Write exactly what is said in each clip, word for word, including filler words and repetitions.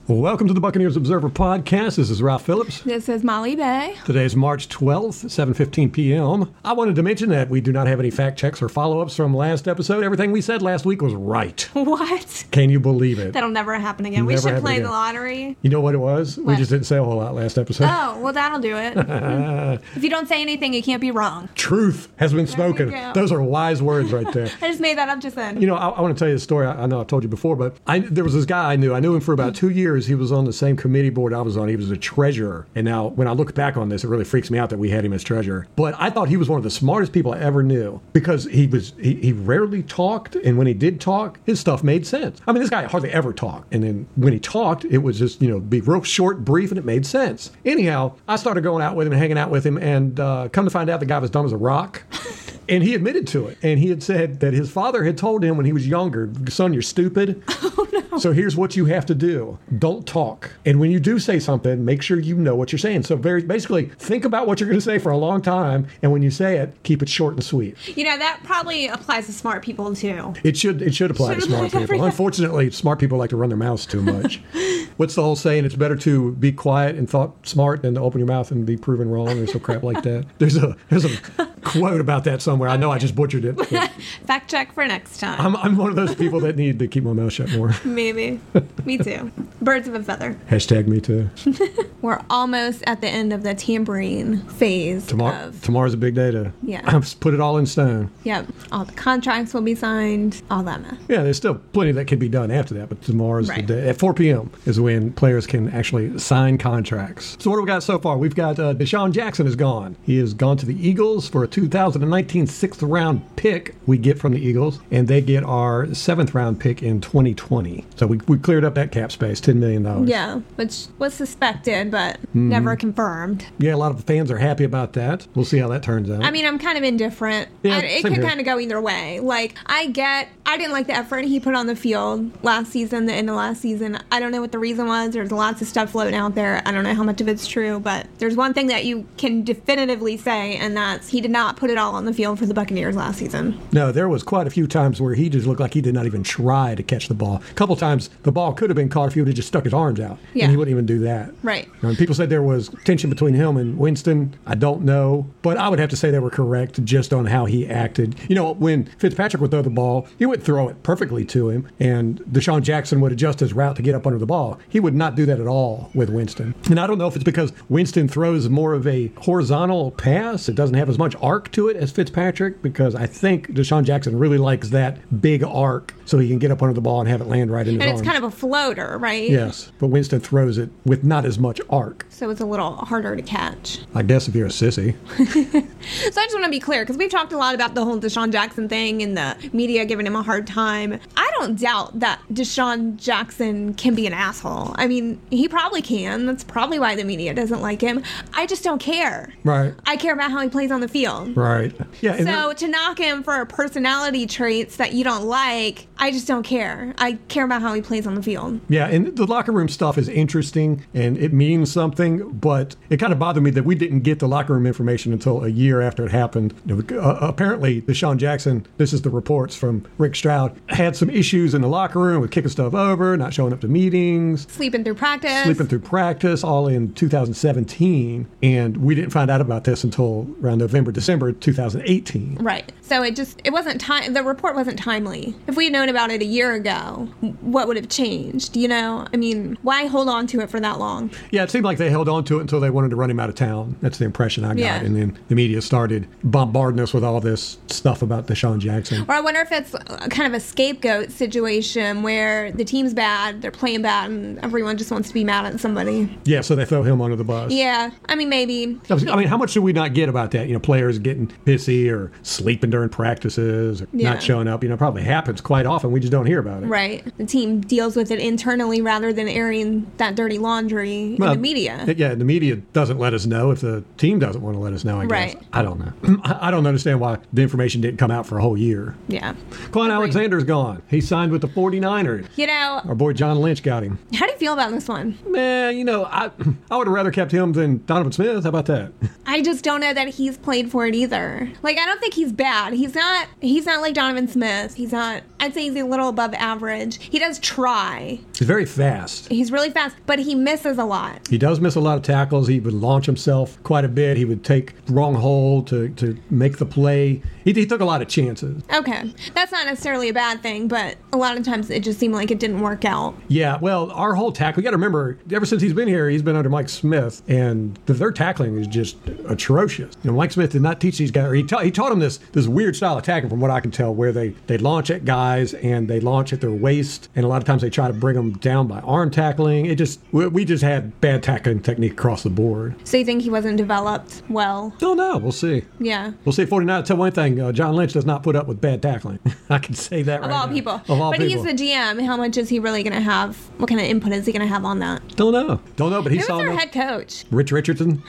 Welcome to the Buccaneers Observer Podcast. This is Ralph Phillips. This is Molly Bay. Today is March twelfth, seven fifteen p.m. I wanted to mention that we do not have any fact checks or follow-ups from last episode. Everything we said last week was right. What? Can you believe it? That'll never happen again. Never we should play again. the lottery. You know what it was? What? We just didn't say a whole lot last episode. Oh, well, that'll do it. If you don't say anything, you can't be wrong. Truth has been There spoken. we go. Those are wise words right there. I just made that up just then. You know, I, I want to tell you a story. I, I know I've told you before, but I, there was this guy I knew. I knew him for about two years. He was on the same committee board I was on. He was a treasurer. And now, when I look back on this, it really freaks me out that we had him as treasurer. But I thought he was one of the smartest people I ever knew because he was he, he rarely talked, and when he did talk, his stuff made sense. I mean, this guy hardly ever talked, and then when he talked, it was just, you know, be real short, brief, and it made sense. Anyhow, I started going out with him and hanging out with him, and uh, come to find out, the guy was dumb as a rock. And he admitted to it. And he had said that his father had told him when he was younger, son, you're stupid. Oh, no. So here's what you have to do. Don't talk. And when you do say something, make sure you know what you're saying. So very basically, think about what you're going to say for a long time. And when you say it, keep it short and sweet. You know, that probably applies to smart people, too. It should it should apply Should to smart apply to people. everything. Unfortunately, smart people like to run their mouths too much. What's the whole saying? It's better to be quiet and thought smart than to open your mouth and be proven wrong or some crap like that. There's a there's a quote about that somewhere. I know I just butchered it. but Fact check for next time. I'm, I'm one of those people that need to keep my mouth shut more. Maybe. Me too. Birds of a feather. Hashtag me too. We're almost at the end of the tampering phase. Tomorrow, of, tomorrow's a big day to Yeah. put it all in stone. Yep. All the contracts will be signed. All that mess. Yeah, there's still plenty that can be done after that, but tomorrow's Right. the day. At four p.m. is when players can actually sign contracts. So what do we got so far? We've got uh, Deshaun Jackson is gone. He has gone to the Eagles for a two thousand nineteen sixth round pick we get from the Eagles, and they get our seventh round pick in twenty twenty. So we, we cleared up that cap space, ten million dollars. Yeah, which was suspected, but Mm-hmm. never confirmed. Yeah, a lot of fans are happy about that. We'll see how that turns out. I mean, I'm kind of indifferent. Yeah, I, it same could here. kind of go either way. Like, I get, I didn't like the effort he put on the field last season, the end of last season. I don't know what the reason was. There's lots of stuff floating out there. I don't know how much of it's true, but there's one thing that you can definitively say, and that's he did not put it all on the field for the Buccaneers last season. No, there was quite a few times where he just looked like he did not even try to catch the ball. A couple times the ball could have been caught if he would have just stuck his arms out, Yeah. and he wouldn't even do that. Right. And people said there was tension between him and Winston. I don't know, but I would have to say they were correct just on how he acted. You know, when Fitzpatrick would throw the ball, he would throw it perfectly to him, and Deshaun Jackson would adjust his route to get up under the ball. He would not do that at all with Winston. And I don't know if it's because Winston throws more of a horizontal pass. It doesn't have as much arc to it as Fitzpatrick, because I think Deshaun Jackson really likes that big arc so he can get up under the ball and have it land right in his And arms. it's kind of a floater, right? Yes, but Winston throws it with not as much arc. So it's a little harder to catch. I guess if you're a sissy. So I just want to be clear, because we've talked a lot about the whole Deshaun Jackson thing and the media giving him a hard time. I don't doubt that Deshaun Jackson can be an asshole. I mean, he probably can. That's probably why the media doesn't like him. I just don't care. Right. I care about how he plays on the field. Right. Yeah. and So that- to knock him for personality traits that you don't like, I just don't care. I care about how he plays on the field. yeah, and the locker room stuff is interesting and it means something, but it kind of bothered me that we didn't get the locker room information until a year after it happened. Uh, apparently, Deshaun Jackson, this is the reports from Rick Stroud, had some issues in the locker room with kicking stuff over, not showing up to meetings, Sleeping through practice. sleeping through practice, all in two thousand seventeen. And we didn't find out about this until around November, December two thousand eighteen. Right. So it just, it wasn't time, the report wasn't timely. If we had known about it a year ago, what would have changed? You know, I mean, why hold on to it for that long? Yeah, it seemed like they held on to it until they wanted to run him out of town. That's the impression I got. Yeah. And then the media started bombarding us with all this stuff about Deshaun Jackson. Or I wonder if it's kind of a scapegoat situation where the team's bad, they're playing bad, and everyone just wants to be mad at somebody. Yeah, so they throw him under the bus. Yeah, I mean, maybe. I was- I mean, how much do we not get about that? You know, players getting pissy or sleeping during practices or Yeah. not showing up. You know, it probably happens quite often. We just don't hear about it. Right. The team deals with it internally rather than airing that dirty laundry Well, in the media. Yeah, the media doesn't let us know if the team doesn't want to let us know, I guess. Right. I don't know. I I don't understand why the information didn't come out for a whole year. Yeah. Quan Alexander's gone. He's signed with the forty-niners. You know, Our boy John Lynch got him. how do you feel about this one? Man, you know, I I would have rather kept him than Donovan Smith. How about that? I just don't know that he's played for it either. Like, I don't think he's bad. He's not. He's not like Donovan Smith. He's not. I'd say he's a little above average. He does try. He's very fast. He's really fast, but he misses a lot. He does miss a lot of tackles. He would launch himself quite a bit. He would take wrong hold to, to make the play. He, he took a lot of chances. Okay, that's not necessarily a bad thing, but a lot of times it just seemed like it didn't work out. Yeah, well, our whole tackle, you got to remember, ever since he's been here, he's been under Mike Smith, and the, their tackling is just atrocious. You know, Mike Smith did not teach these guys, or he, ta- he taught them this this weird style of tackling, from what I can tell, where they, they launch at guys and they launch at their waist, and a lot of times they try to bring them down by arm tackling. It just, we, we just had bad tackling technique across the board. So you think he wasn't developed well? Don't know. We'll see. Yeah. We'll see. forty-nine, tell one thing, uh, John Lynch does not put up with bad tackling. I can say that right Of all now. people. Of all but people. he's the G M. How much is he really going to have? What kind of input is he going to have on that? Don't know. Don't know, but he Who's saw their no- head coach? Rich Richardson?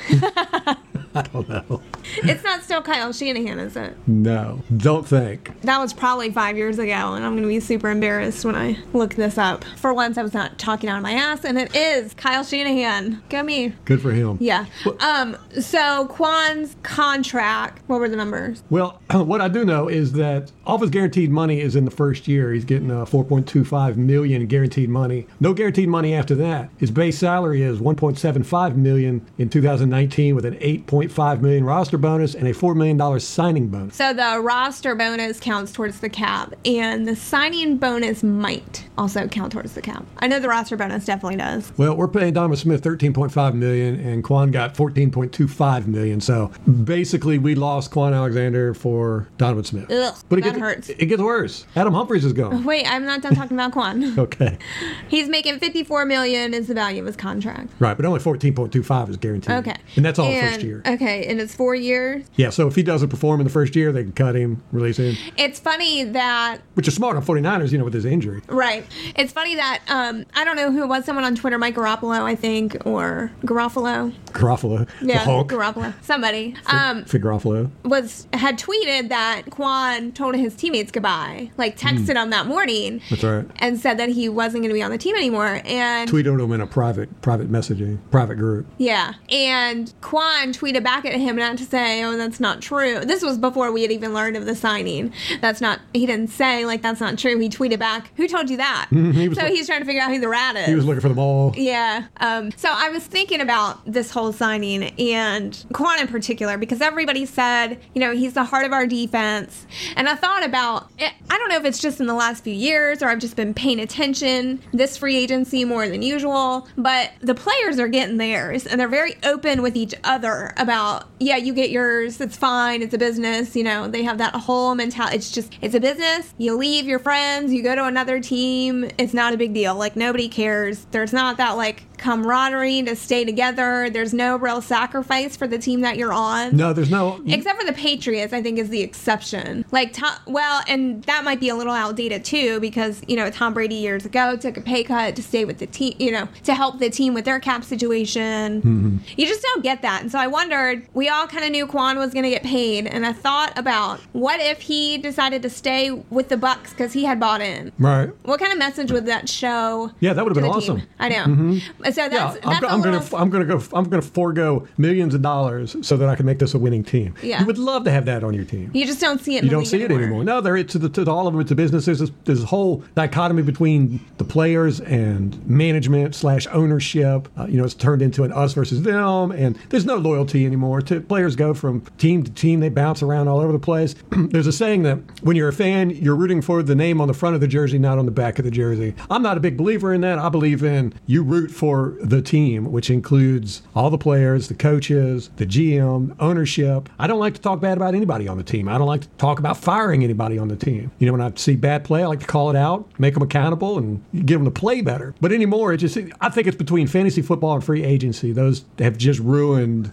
I don't know. It's not still Kyle Shanahan, is it? No, don't think. That was probably five years ago, and I'm going to be super embarrassed when I look this up. For once, I was not talking out of my ass, and it is Kyle Shanahan. Go me. Good for him. Yeah. Um. So Quan's contract. What were the numbers? Well, what I do know is that all of his guaranteed money is in the first year. He's getting uh, four point two five million dollars guaranteed money. No guaranteed money after that. His base salary is one point seven five million dollars in two thousand nineteen, with an eight point five million dollars roster bonus and a four million dollars signing bonus. So the roster bonus counts towards the cap, and the signing bonus might also count towards the cap. I know the roster bonus definitely does. Well, we're paying Donovan Smith thirteen point five million dollars, and Quan got fourteen point two five million dollars. So basically, we lost Quan Alexander for Donovan Smith. Ugh, but it that gets, hurts. It gets worse. Adam Humphries is gone. Wait, I'm not done talking about Quan. Okay. He's making fifty-four million dollars is the value of his contract. Right, but only fourteen point two five is guaranteed. Okay. And that's all the And- first year. Okay, and it's four years. Yeah, so if he doesn't perform in the first year, they can cut him, release him, It's funny that which is smart on forty-niners, you know, with his injury. Right. It's funny that, um, I don't know who it was, someone on Twitter, Mike Garoppolo, I think, or Garofalo. Garofalo, Yeah, the Hulk, Garoppolo. Somebody. Um, for Garofalo. was had tweeted that Quan told his teammates goodbye, like texted them that morning, That's right. and said that he wasn't going to be on the team anymore. And Tweeted him in a private private messaging, private group. yeah, and Quan tweeted back at him not to say, "Oh, that's not true." This was before we had even learned of the signing. That's not. He didn't say like that's not true. He tweeted back, "Who told you that?" He was so like- he's trying to figure out who the rat is. He was looking for them all. Yeah. Um, so I was thinking about this whole signing and Quan in particular because everybody said, you know, he's the heart of our defense. And I thought about it. I don't know if it's just in the last few years or I've just been paying attention this free agency more than usual, but the players are getting theirs and they're very open with each other about, yeah, you get yours. It's fine. It's a business. You know, they have that whole mentality. It's just, it's a business. You leave your friends, you go to another team. It's not a big deal. Like nobody cares. There's not that like camaraderie to stay together. There's no real sacrifice for the team that you're on. No, there's no. Except for the Patriots, I think is the exception. Like, Tom, well, and that might be a little outdated too, because you know Tom Brady years ago took a pay cut to stay with the team, you know, to help the team with their cap situation. Mm-hmm. You just don't get that, and so I wondered. We all kind of knew Quan was going to get paid, and I thought about what if he decided to stay with the Bucks because he had bought in. Right. What kind of message would that show? Yeah, that would have to been the team? awesome. I know. Mm-hmm. So that's Yeah, that's I'm, a I'm little, gonna, I'm gonna go, I'm gonna forego millions of dollars so that I can make this a winning team. Yeah. You would love to have that on your team. You just don't see it. In You the don't league see it anymore. No, there it's to, the, to all of them. It's a business. There's this, there's this whole dichotomy between the players and management slash ownership. Uh, you know, it's turned into an us versus them, and there's no loyalty anymore. To, players go from team to team. They bounce around all over the place. There's a saying that when you're a fan, you're rooting for the name on the front of the jersey, not on the back of the jersey. I'm not a big believer in that. I believe in you root for the team, which includes all the players, the coaches, the G M, ownership. I don't like to talk bad about anybody on the team. I don't like to talk about firing anybody on the team. You know, when I see bad play, I like to call it out, make them accountable, and get them to play better. But anymore, it just I think it's between fantasy football and free agency. Those have just ruined loyalty.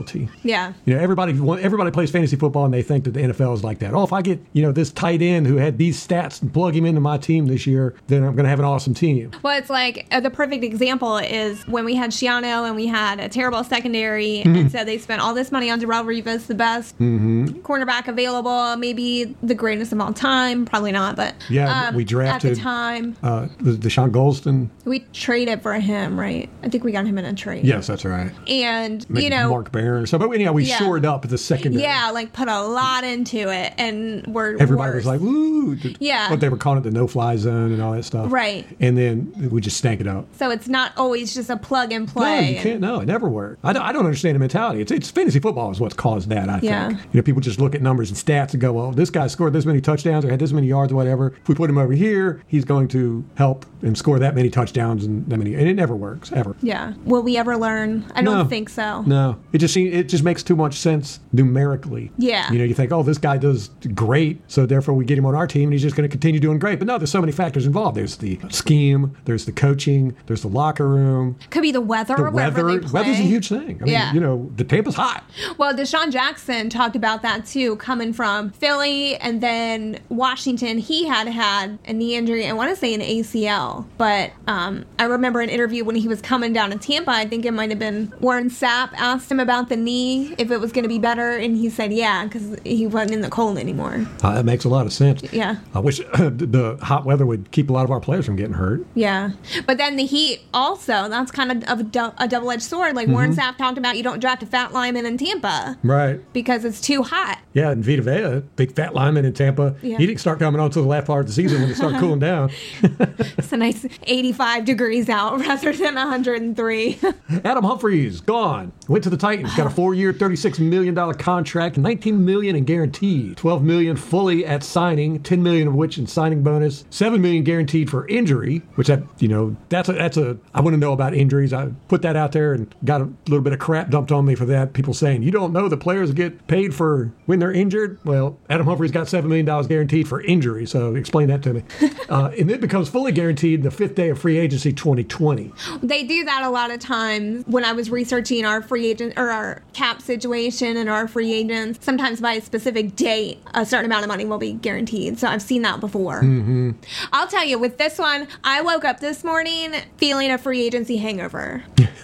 loyalty. Yeah. You know, everybody everybody plays fantasy football and they think that the N F L is like that. Oh, if I get, you know, this tight end who had these stats and plug him into my team this year, then I'm going to have an awesome team. Well, it's like uh, the perfect example is when we had Shiano and we had a terrible secondary, mm-hmm. and so they spent all this money on Darrelle Revis, the best mm-hmm. cornerback available, maybe the greatest of all time, probably not, but yeah, um, we drafted at the time. Uh, Deshaun Golston. We traded for him, right? I think we got him in a trade. Yes, that's right. And Maybe you know, Mark Barron. So, but anyhow, we yeah. shored up the secondary. Yeah, like put a lot into it, and we're everybody worse. was like, "Woo!" Yeah, what they were calling it, the no-fly zone and all that stuff. Right. And then we just stank it up. So it's not always just a plug and play. No, you can't. No, it never worked. I don't, I don't understand the mentality. It's it's fantasy football is what's caused that. I yeah. think. You know, people just look at numbers and stats and go, "Well, this guy scored this many touchdowns or had this many yards, or whatever. If we put him over here, he's going to help and score that many touchdowns and that many." And it never works ever. Yeah. Will we ever learn? I don't no. think so. No. It just it just makes too much sense numerically. Yeah. You know, you think, oh, this guy does great, so therefore we get him on our team and he's just going to continue doing great. But no, there's so many factors involved. There's the scheme, there's the coaching, there's the locker room. Could be the weather. The weather. Weather's a huge thing. I mean, yeah. you know, the Tampa's hot. Well, Deshaun Jackson talked about that too, coming from Philly and then Washington. He had had a knee injury, I want to say an A C L. But um, I remember an interview when he was coming down to Tampa, I think it might have been Warren Sapp asked him about the knee, if it was going to be better, and he said yeah, because he wasn't in the cold anymore. Uh, that makes a lot of sense. Yeah. I wish the hot weather would keep a lot of our players from getting hurt. Yeah. But then the Heat also, that's kind of a, du- a double-edged sword. Like mm-hmm. Warren Sapp talked about, you don't draft a fat lineman in Tampa. Right. Because it's too hot. Yeah, and Vita Vea, big fat lineman in Tampa, yeah. he didn't start coming on until the last part of the season when it started cooling down. It's a nice eighty-five degrees out rather than one hundred three. Adam Humphries, gone. Went to the Titans, got a four-year, thirty-six million dollars contract, nineteen million dollars in guaranteed, twelve million dollars fully at signing, ten million dollars of which in signing bonus, seven million dollars guaranteed for injury, which that, you know, that's a, that's a, I want to know about injuries. I put that out there and got a little bit of crap dumped on me for that. People saying, you don't know the players get paid for when they're injured? Well, Adam Humphries got seven million dollars guaranteed for injury, so explain that to me. uh, and it becomes fully guaranteed the fifth day of free agency twenty twenty. They do that a lot of times when I was researching our free agent or our cap situation and our free agents. Sometimes by a specific date, a certain amount of money will be guaranteed. So I've seen that before. Mm-hmm. I'll tell you, with this one, I woke up this morning feeling a free agency hangover.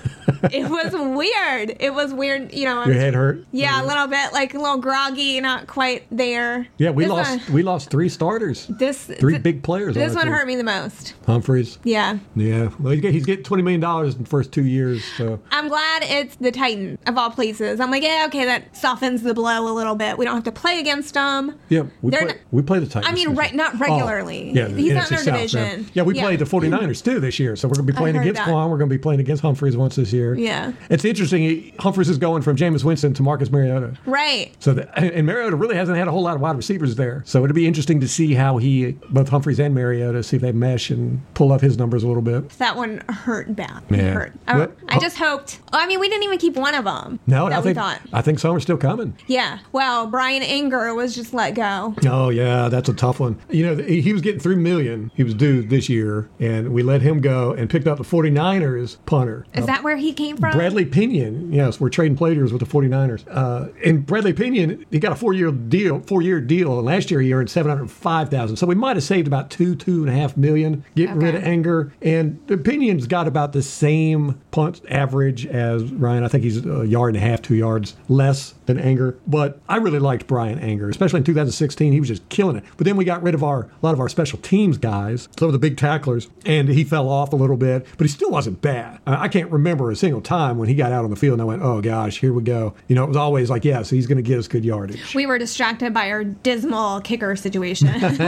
It was weird. It was weird, you know. Your head hurt? Yeah, mm-hmm. a little bit, like a little groggy, not quite there. Yeah, we this lost one, we lost three starters. This Three th- big players. This on one team. hurt me the most. Humphries? Yeah. Yeah. Well, he's getting twenty million dollars in the first two years. So I'm glad it's the Titan, of all places. I'm like, yeah, okay, that softens the blow a little bit. We don't have to play against them. Yeah, we, play, not, we play the Titans. I mean, right, not regularly. Oh, yeah, he's not in our South, division. Man. Yeah, we yeah. played the 49ers too this year, so we're going to be playing against Quan. We're going to be playing against Humphries once this year. Yeah. It's interesting. He, Humphries is going from Jameis Winston to Marcus Mariota. Right. So the, and Mariota really hasn't had a whole lot of wide receivers there. So it'll be interesting to see how he, both Humphries and Mariota, see if they mesh and pull up his numbers a little bit. That one hurt bad. Yeah. It hurt. I, What? I just hoped. I mean, we didn't even keep one of them. No, that I we think thought. I think some are still coming. Yeah. Well, Brian Anger was just let go. Oh yeah, that's a tough one. You know, he was getting three million. He was due this year, and we let him go and picked up the 49ers punter. Is uh, that where he came from? Bradley Pinion. Yes, we're trading players with the 49ers. Uh, and Bradley Pinion, he got a four-year deal. Four-year deal, and last year he earned seven hundred five thousand. So we might have saved about two, two and a half million getting Okay. rid of Anger. And Pinion's got about the same punt average as Ryan. I think he's a yard and a half, two yards less than Anger. But I really liked Brian Anger, especially in two thousand sixteen. He was just killing it. But then we got rid of our a lot of our special teams guys, some of the big tacklers, and he fell off a little bit. But he still wasn't bad. Uh, I can't remember a single time when he got out on the field and I went, oh gosh, here we go. You know, it was always like, yes, he's going to get us good yardage. We were distracted by our dismal kicker situation.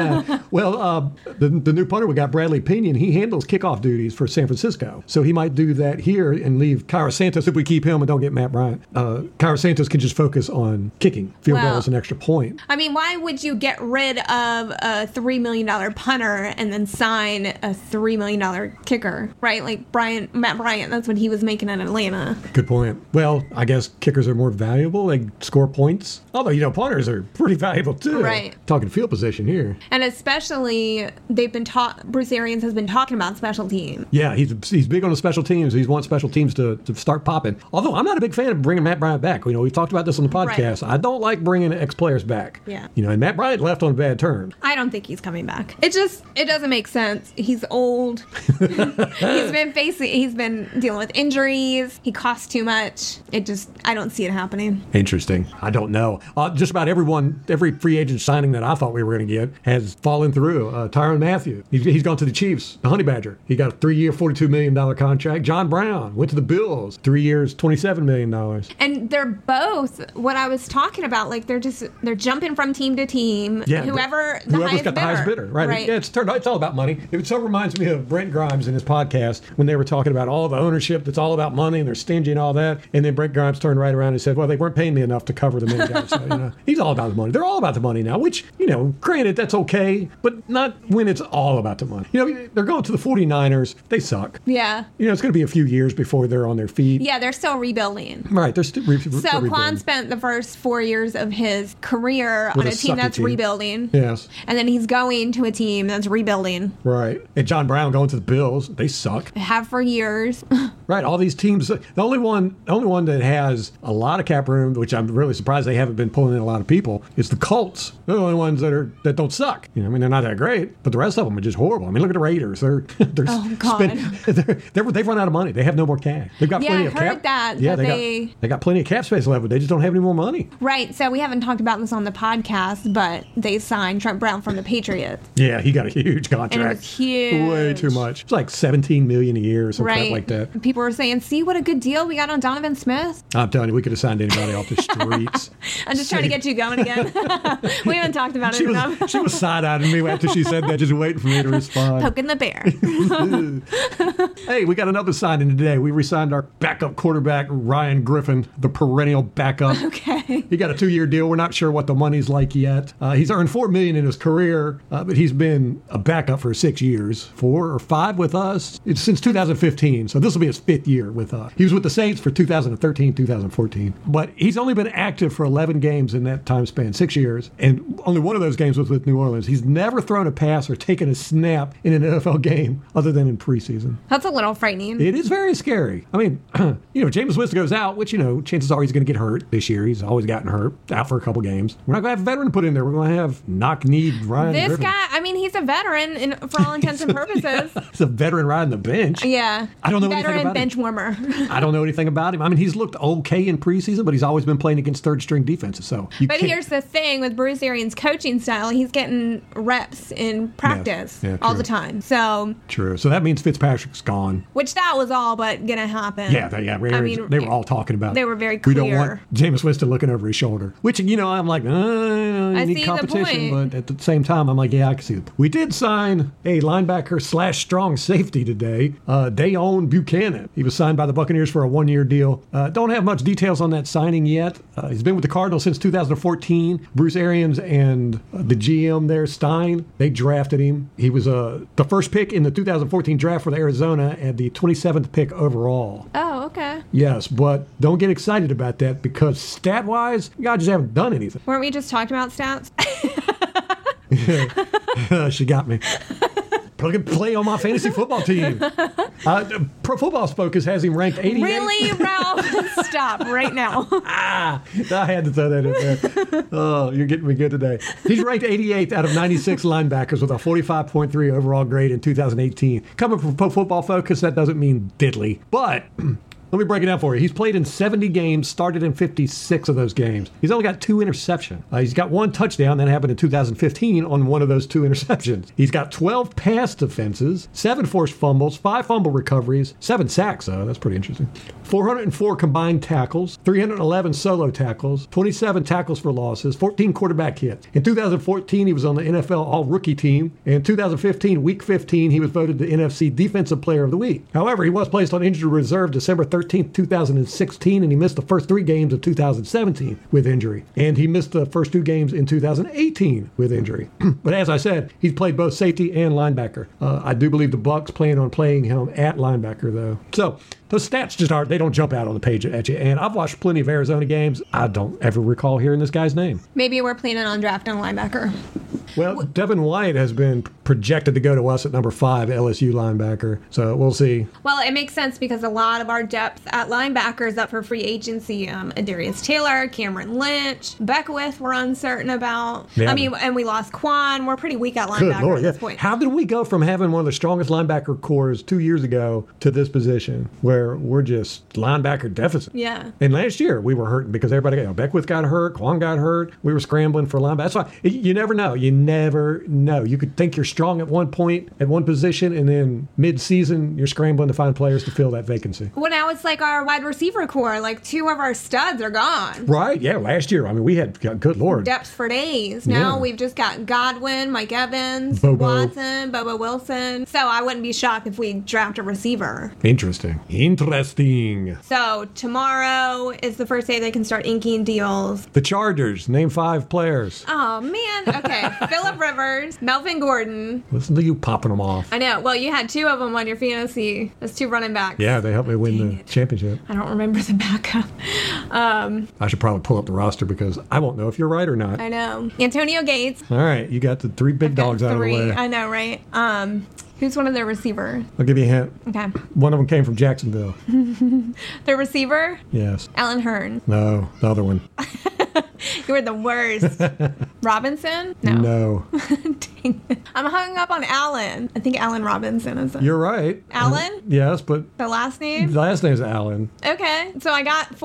Well, uh, the, the new punter we got, Bradley Pinion, he handles kickoff duties for San Francisco. So he might do that here and leave Kyra Santos if we keep him and don't get Matt Bryant. Uh, Kyra Santos can just focus on kicking field Well, goals and extra point. I mean, why would you get rid of a three million dollars punter and then sign a three million dollars kicker, right? Like Brian, Matt Bryant, that's what he was making in Atlanta. Good point. Well, I guess kickers are more valuable. They score points. Although, you know, punters are pretty valuable too. Right. Talking field position here. And especially, they've been taught, Bruce Arians has been talking about special teams. Yeah, he's he's big on the special teams. He's wants special teams to, to start popping. Although I'm not a big fan of bringing Matt Bryant back. You know, we've talked about this on the podcast. Right. I don't like bringing ex-players back. Yeah. You know, and Matt Bryant left on bad terms. I don't think he's coming back. It just, it doesn't make sense. He's old. He's been facing, he's been dealing with injuries. He costs too much. It just, I don't see it happening. Interesting. I don't know. Uh, just about everyone, every free agent signing that I thought we were going to get has fallen through. Uh, Tyrann Mathieu, he's, he's gone to the Chiefs, the Honey Badger. He got a three-year, forty-two million dollars contract. John Brown went to the Bills, three years, twenty-seven million dollars. And they're both what I was talking about. Like they're just they're jumping from team to team. Yeah, whoever the whoever's highest got the bidder. highest bidder, right? right. Yeah, it's turned out it's all about money. It so reminds me of Brent Grimes in his podcast when they were talking about all the ownership that's all about money and they're stingy and all that. And then Brent Grimes turned right around and said, "Well, they weren't paying me enough to cover the many guys." So, you know, he's all about the money. They're all about the money now, which, you know, granted, that's okay, but not when it's all about the money. You know, they're going to the 49ers. They suck. Yeah. You know, it's going to be a few years before they're on their feet. Yeah, they're still rebuilding. Right. They're still re- So still rebuilding. Quan spent the first four years of his career With on a a team sucky that's team. rebuilding. Yes. And then he's going to a team that's rebuilding. Right. And John Brown going to the Bills. They suck. They have for years. Right. All these teams. The only one, the only one that has a lot of cap room, which I'm really surprised they haven't been pulling in a lot of people, is the Colts. They're the only ones that are that don't suck. You know, I mean, they're not that great, but the rest of them are just horrible. I mean, look at the Raiders. They're they're, Oh, God. spend, they're, they're they've run out of money. They have no more cash. They've got Yeah, plenty I of heard cap. that, Yeah, that they, they- got they got plenty of cap space left, but they just don't have any more money. Right. So we haven't talked about this on the podcast, but they signed Trent Brown from the Patriots. Yeah, he got a huge contract. And it was huge. Way too much. It's like seventeen million a year or something Right. like that. People were saying, see what a good deal we got on Donovan Smith. I'm telling you, we could have signed anybody off the streets. I'm just trying to get you going again. We haven't talked about it She enough. was, she was side-eyeing me after she said that, just waiting for me to respond. Poking the bear. Hey, we got another signing today. We re-signed our backup quarterback, Ryan Griffin, the perennial backup. Okay. He got a two-year deal. We're not sure what the money's like yet. Uh, he's earned four million dollars in his career, uh, but he's been a backup for six years, four or five with us. It's since two thousand fifteen, so this will be his fifth year with us. He was with the Saints for two thousand thirteen, two thousand fourteen, but he's only been active for eleven games in that time span, six years, and only one of those games was with New Orleans. He's never thrown a pass or taken a snap in an N F L game other than in preseason. That's a little frightening. It is very scary. I mean, you know, Jameis Winston goes out, which, you know, chances are he's going to get hurt this year. He's always gotten hurt, out for a couple games. We're not going to have a veteran put in there. We're going to have knock-kneed Ryan This Griffin. guy, I mean, he's a veteran in, for all intents and purposes. He's a veteran riding the bench. Yeah. I don't know veteran anything about bench him. warmer. I don't know anything about him. I mean, he's looked okay in preseason, but he's always been playing against third-string defenses. So, you But can't- here's the thing with Bruce Arians' coaching style, he's getting reps in practice Yeah, all true. the time. So, True. So that means Fitzpatrick's gone. which that was all but gonna happen. Yeah, they, yeah. I mean, they were all talking about. they were very We don't clear. want Jameis Winston looking over his shoulder. Which, you know, I'm like, uh, you I need see the competition, point. but at the same time, I'm like, yeah, I can see it. We did sign a linebacker slash strong safety today, uh, Dayon Buchanan. He was signed by the Buccaneers for a one-year deal. Uh, don't have much details on that signing yet. Uh, he's been with the Cardinals since two thousand fourteen. Bruce Arians and uh, the G M there, Stein, they drafted him. He was uh, the first pick in the two thousand fourteen draft for the Arizona and the twenty-seventh pick overall. Oh, okay. Yes, but don't get excited about that because stat-wise, y'all just haven't done anything. Weren't we just talking about stats? She got me. Plug and play on my fantasy football team. Uh, Pro Football Focus has him ranked eighty-eight. Really, Ralph? Stop right now. Ah, I had to throw that in there. Oh, you're getting me good today. He's ranked eighty-eighth out of ninety-six linebackers with a forty-five point three overall grade in two thousand eighteen. Coming from Pro Football Focus, that doesn't mean diddly, but let me break it down for you. He's played in seventy games, started in fifty-six of those games. He's only got two interceptions. Uh, he's got one touchdown that happened in two thousand fifteen on one of those two interceptions. He's got twelve pass defenses, seven forced fumbles, five fumble recoveries, seven sacks, though. That's pretty interesting. four hundred four combined tackles, three hundred eleven solo tackles, twenty-seven tackles for losses, fourteen quarterback hits. In two thousand fourteen, he was on the N F L All-Rookie team. In two thousand fifteen, Week fifteen, he was voted the N F C Defensive Player of the Week. However, he was placed on injured reserve December thirteenth, two thousand sixteen, and he missed the first three games of two thousand seventeen with injury. And he missed the first two games in two thousand eighteen with injury. But as I said, he's played both safety and linebacker. Uh, I do believe the Bucs plan on playing him at linebacker, though. So, those stats just aren't, they don't jump out on the page at you. And I've watched plenty of Arizona games. I don't ever recall hearing this guy's name. Maybe we're planning on drafting a linebacker. Well, Devin White has been projected to go to us at number five, L S U linebacker. So we'll see. Well, it makes sense because a lot of our depth at linebacker is up for free agency. Um, Adarius Taylor, Cameron Lynch, Beckwith we're uncertain about. Yeah. I mean, and we lost Quan. We're pretty weak at linebacker Good Lord, at yeah. this point. How did we go from having one of the strongest linebacker cores two years ago to this position where we're just linebacker deficit? Yeah. And last year we were hurting because everybody, you know, Beckwith got hurt, Quan got hurt. We were scrambling for linebacker. That's why you never know. You never know. You could think you're strong at one point at one position, and then mid-season you're scrambling to find players to fill that vacancy. Well, now it's like our wide receiver core. Like two of our studs are gone. Right? Yeah. Last year, I mean, we had good Lord. Depth for days. Now Yeah. we've just got Godwin, Mike Evans, Bobo. Watson, Bobo Wilson. So I wouldn't be shocked if we draft a receiver. Interesting. Interesting. So tomorrow is the first day they can start inking deals. The Chargers. Name five players. Oh man. Okay. Phillip Rivers, Melvin Gordon. Listen to you popping them off. I know. Well, you had two of them on your fantasy. That's two running backs. Yeah, they helped me win Dang the it. championship. I don't remember the backup. Um, I should probably pull up the roster because I won't know if you're right or not. I know. Antonio Gates. All right, you got the three big dogs out Three. of the way. I know, right? Um, who's one of their receivers? I'll give you a hint. Okay. One of them came from Jacksonville. The receiver? Yes. Alan Hearn. No, the other one. You were the worst. Robinson? No. No. Dang it. I'm hung up on Allen. I think Allen Robinson is it. You're right. Allen? Yes, but The last name? the last name's Allen. Okay. So I got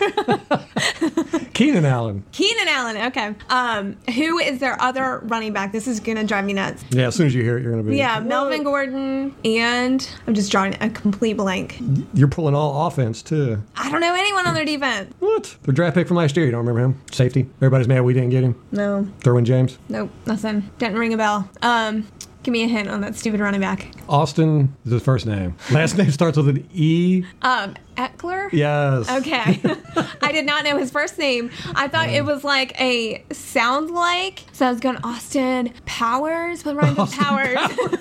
four. Keenan Allen. Keenan Allen. Okay. Um, who is their other running back? This is going to drive me nuts. Yeah, as soon as you hear it, you're going to be. Yeah, Melvin Gordon, and I'm just drawing a complete blank. You're pulling all offense, too. I don't know anyone on their defense. What? The draft pick from last year, you don't remember him? Safety. Everybody's mad we didn't get him. No. Derwin James. Nope. Nothing. Didn't ring a bell. Um, give me a hint on that stupid running back. Austin is his first name. Last name starts with an E. Um, Eckler? Yes. Okay. I did not know his first name. I thought it was like a sound like. So I was going Austin Powers, but rhymes with Powers.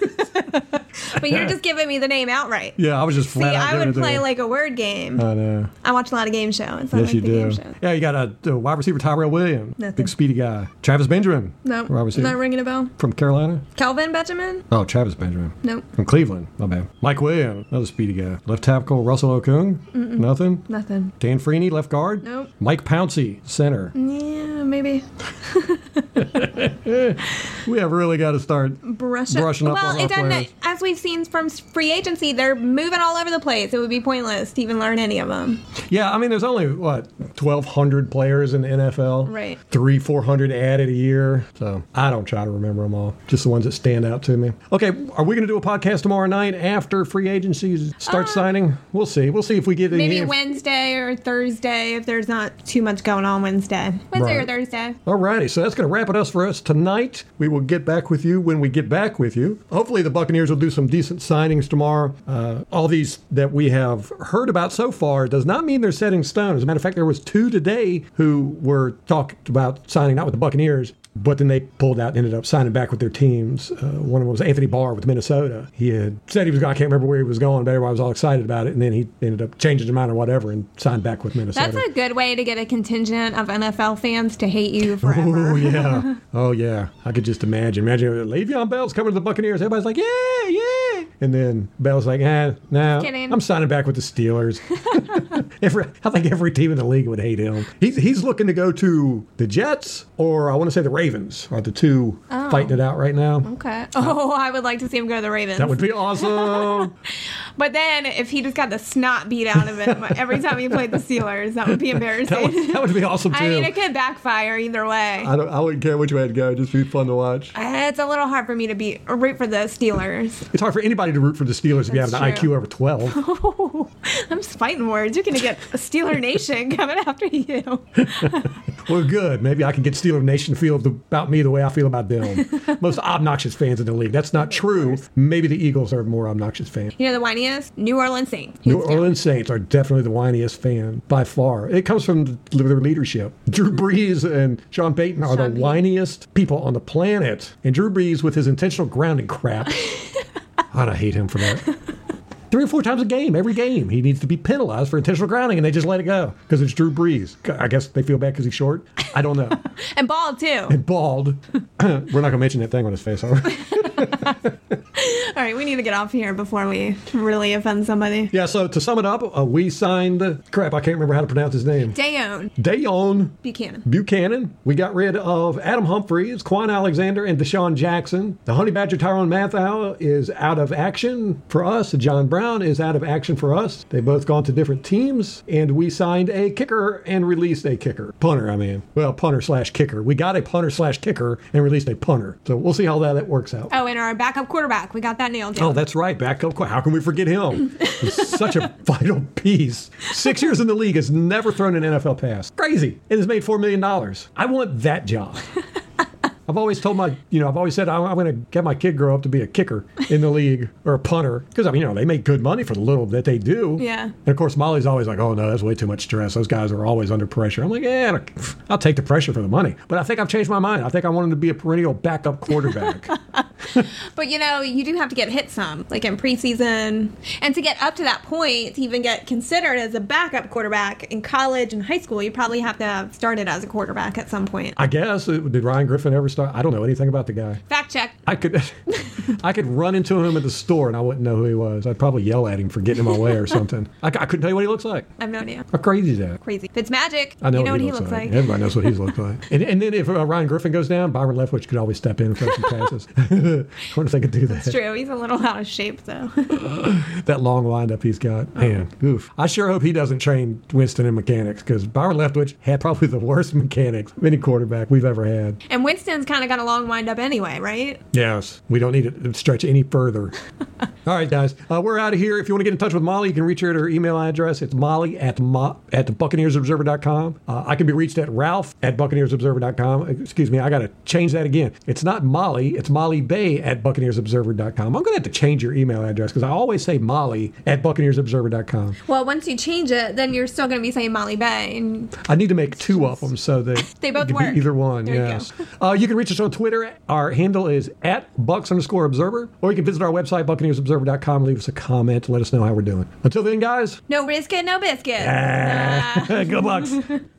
But you're just giving me the name outright. Yeah, I was just See, flat out I giving would it to play you. like a word game. I know. I watch a lot of game shows. I Yes, like you the game do. shows. Yeah, you got a, a wide receiver, Tyrell Williams. Nothing. Big speedy guy. Travis Benjamin. Nope. Wide receiver. Not ringing a bell. From Carolina. Kelvin Benjamin? Oh, Travis Benjamin. Nope. From Cleveland. My bad. Mike Williams. Another speedy guy. Left tackle, Russell Okung. Nothing. Nothing. Dan Freeney, left guard. Nope. Mike Pouncey, center. Yeah, maybe. We have really got to start Brush brushing up well, on our it doesn't. players. As we've seen from free agency, they're moving all over the place. It would be pointless to even learn any of them. Yeah, I mean, there's only, what, twelve hundred players in the N F L? Right. Three, four hundred added a year. So I don't try to remember them all. Just the ones that stand out to me. Okay, are we going to do a podcast tomorrow night after free agency starts signing? We'll see. We'll see if we get any. Maybe inf- Wednesday or Thursday if there's not too much going on Wednesday. Wednesday Right. or Thursday. Alrighty, so that's going to wrap it up for us tonight. We will get back with you when we get back with you. Hopefully the Buccaneers will do some decent signings tomorrow. Uh, all these that we have heard about so far does not mean they're set in stone. As a matter of fact, there was two today who were talked about signing, not with the Buccaneers, but then they pulled out and ended up signing back with their teams. Uh, one of them was Anthony Barr with Minnesota. He had said he was going, I can't remember where he was going, but everybody was all excited about it. And then he ended up changing his mind or whatever and signed back with Minnesota. That's a good way to get a contingent of N F L fans to hate you forever. Oh, yeah. Oh, yeah. I could just imagine. Imagine Le'Veon Bell's coming to the Buccaneers. Everybody's like, yeah, yeah. And then Bell's like, eh, no, Kidding. I'm signing back with the Steelers. every, I think every team in the league would hate him. He's, he's looking to go to the Jets or I want to say the Ravens are the two Oh. fighting it out right now. Okay. Oh, I would like to see him go to the Ravens. That would be awesome. But then if he just got the snot beat out of him every time he played the Steelers, that would be embarrassing. that, would, that would be awesome, too. I mean, it could backfire either way. I, don't, I wouldn't care which way it'd go. It'd just be fun to watch. Uh, It's a little hard for me to be or root for the Steelers. It's hard for anybody to root for the Steelers if you have That's an true. I Q over twelve. Oh, I'm just fighting words. You're going to get a Steeler Nation coming after you. Well, good. Maybe I can get Steeler Nation to feel the, about me the way I feel about them. Most obnoxious fans in the league. That's not true. Maybe the Eagles are more obnoxious fans. You know the whiniest? New Orleans Saints. New Hands down. Orleans Saints are definitely the whiniest fan by far. It comes from the, their leadership. Drew Brees and Sean Payton are Sean the Payton. whiniest people on the planet. And Drew Brees with his intentional grounding crap. God, I hate him for that. Three or four times a game, every game. He needs to be penalized for intentional grounding, and they just let it go because it's Drew Brees. I guess they feel bad because he's short. I don't know. And bald, too. And bald. We're not going to mention that thing on his face, are we? All right, we need to get off here before we really offend somebody. Yeah, so to sum it up, uh, we signed, uh, crap, I can't remember how to pronounce his name. Dayon Dayon Buchanan. Buchanan. We got rid of Adam Humphries, Quan Alexander, and Deshaun Jackson. The Honey Badger Tyrann Mathieu is out of action for us. John Brown is out of action for us. They've both gone to different teams, and we signed a kicker and released a kicker. Punter, I mean. Well, punter slash kicker. We got a punter slash kicker and released a punter. So we'll see how that, that works out. Oh, and our backup quarterback. We got that nailed down. Oh, that's right. Backup. How can we forget him? He's such a vital piece. Six years in the league, has never thrown an N F L pass. Crazy. And has made four million dollars. I want that job. I've always told my, you know, I've always said I'm going to get my kid grow up to be a kicker in the league or a punter. Because, I mean, you know, they make good money for the little that they do. Yeah. And, of course, Molly's always like, oh, no, that's way too much stress. Those guys are always under pressure. I'm like, yeah, I'll take the pressure for the money. But I think I've changed my mind. I think I want him to be a perennial backup quarterback. But, you know, you do have to get hit some, like in preseason. And to get up to that point, to even get considered as a backup quarterback in college and high school, you probably have to have started as a quarterback at some point. I guess. Did Ryan Griffin ever start? I don't know anything about the guy. Fact check. I could I could run into him at the store and I wouldn't know who he was. I'd probably yell at him for getting in my way or something. I, I couldn't tell you what he looks like. I have no idea. How crazy is that? Crazy. If it's magic, I know you know what, what he, he looks, looks like. like. Everybody knows what he looks like. And, and then if uh, Ryan Griffin goes down, Byron Leftwich could always step in and throw some passes. I wonder if they could do that. It's true. He's a little out of shape, though. That long windup he's got. Man, oof. I sure hope he doesn't train Winston in mechanics because Byron Leftwich had probably the worst mechanics of any quarterback we've ever had. And Winston's kind of got a long windup anyway, right? Yes. We don't need to stretch any further. All right, guys. Uh, we're out of here. If you want to get in touch with Molly, you can reach her at her email address. It's molly at, mo- at the buccaneers observer dot com. Uh, I can be reached at ralph at buccaneers observer dot com. Excuse me, I got to change that again. It's not Molly. It's Molly Bay at buccaneers observer dot com. I'm going to have to change your email address because I always say Molly at buccaneers observer dot com. Well, once you change it, then you're still going to be saying Molly Bay. And I need to make two of them so that they both it can work. Be either one, there yes. You, uh, you can reach us on Twitter. Our handle is at bucks underscore observer, or you can visit our website, buccaneers observer dot com, leave us a comment to let us know how we're doing. Until then, guys. No brisket, no biscuit. Ah, Ah. Go Bucks.